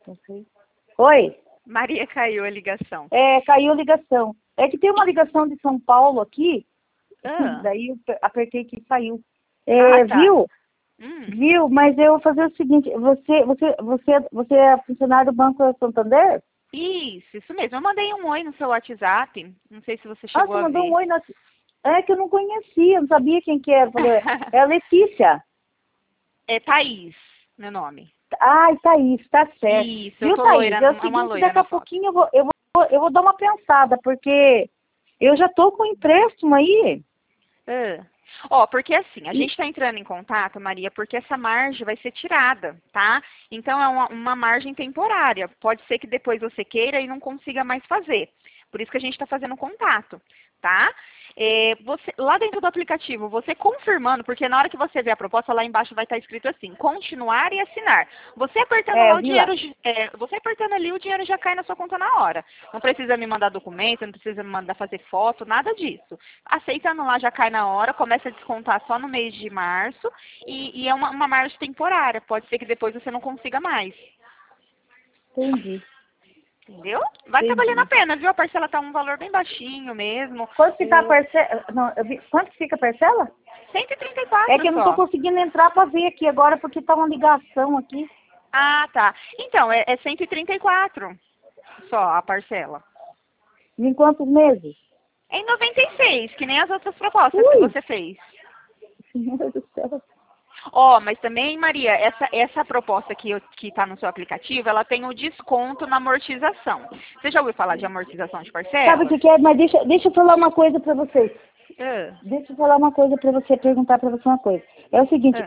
Não sei. Oi? Maria, caiu a ligação. Caiu a ligação. É que tem uma ligação de São Paulo aqui, Ah, daí eu apertei que saiu. tá. Viu? Hum. Viu? Mas eu vou fazer o seguinte, você é funcionário do Banco Santander? Isso mesmo. Eu mandei um oi no seu WhatsApp. Não sei se você Ah, chegou você a mandou um ver. oi. É que eu não conhecia, não sabia quem que era. É a Letícia. É Thaís, meu nome. Ai, Thaís, tá certo. Isso, eu Viu, tô Thaís? loira, É o é uma seguinte, loira daqui a na foto. pouquinho eu vou dar uma pensada, porque eu já tô com empréstimo aí. Ah. Ó, porque assim, a E, gente está entrando em contato, Maria, porque essa margem vai ser tirada, tá? Então é uma margem temporária. Pode ser que depois você queira e não consiga mais fazer. Por isso que a gente está fazendo contato, tá? Lá dentro do aplicativo, você confirmando, porque na hora que você vê a proposta, lá embaixo vai estar escrito assim, continuar e assinar. Você apertando lá eu o vi lá. dinheiro, você apertando ali, o dinheiro já cai na sua conta na hora. Não precisa me mandar documento, não precisa me mandar fazer foto, nada disso. Aceitando lá já cai na hora, começa a descontar só no mês de março e é uma margem temporária. Pode ser que depois você não consiga mais. Entendi, Entendeu? Vai estar valendo a entendi. pena, viu? A parcela tá um valor bem baixinho mesmo. Quanto fica a parcela? Não, quanto fica a parcela? É 134 que eu não tô só. conseguindo entrar para ver aqui agora, porque tá uma ligação aqui. Ah, tá. Então, é 134 só a parcela. Em quantos meses? É em 96, que nem as outras propostas que Ui, você fez. Senhor do céu. Ó, mas também, Maria, essa proposta que está no seu aplicativo, ela tem o desconto na amortização. Você já ouviu falar de amortização de Sabe o parcelas? que que é? Mas deixa eu falar uma coisa para vocês. Ah, Deixa eu falar uma coisa para você, perguntar para você uma coisa. É o seguinte, ah,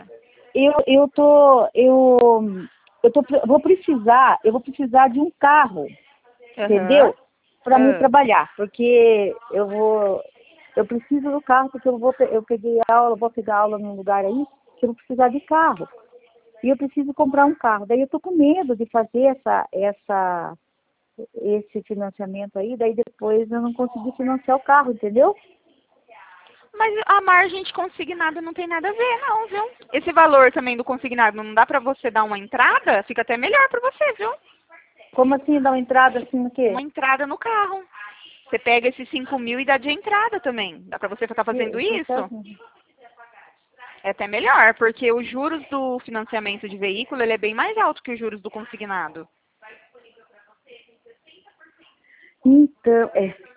eu vou precisar de um carro, aham, entendeu? Para me ah. trabalhar, porque eu preciso do carro porque eu peguei aula, vou pegar aula num lugar aí que eu vou precisar de carro. E eu preciso comprar um carro. Daí eu tô com medo de fazer esse financiamento aí, daí depois eu não consegui financiar o carro, entendeu? Mas a margem de consignado não tem nada a ver, não, viu? Esse valor também do consignado não dá pra você dar uma entrada? Fica até melhor pra você, viu? Como assim, dar uma entrada assim no quê? Uma entrada no carro. Você pega esses 5.000 e dá de entrada também. Dá pra você ficar fazendo isso? É até melhor, porque os juros do financiamento de veículo, ele é bem mais alto que os juros do consignado. Então,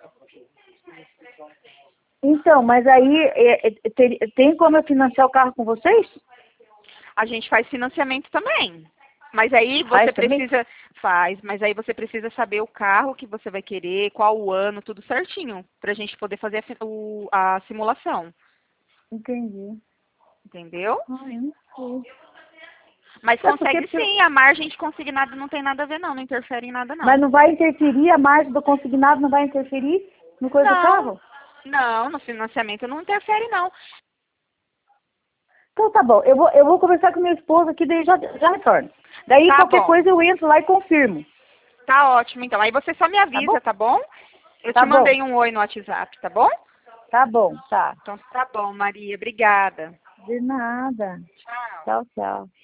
mas aí tem como eu financiar o carro com vocês? A gente faz financiamento também. Mas aí você Faz também? precisa, mas aí você precisa saber o carro que você vai querer, qual o ano, tudo certinho, pra gente poder fazer a simulação, Entendi. entendeu? Ai, eu não sei. Mas É porque, consegue sim, a margem de consignado não tem nada a ver não, não interfere em nada mas não. não vai interferir, a margem do consignado não vai interferir no coisa do Não, carro? não, no financiamento não interfere não. Então tá bom, eu vou conversar com meu esposo aqui, daí já retorno. Daí Tá qualquer bom, coisa eu entro lá e confirmo, tá ótimo então. Aí você só me tá bom? avisa, tá bom? Eu te Tá bom, mandei um oi no WhatsApp, tá bom? tá bom, tá. Então tá bom, Maria. Obrigada. De nada. Tchau. Tchau, tchau.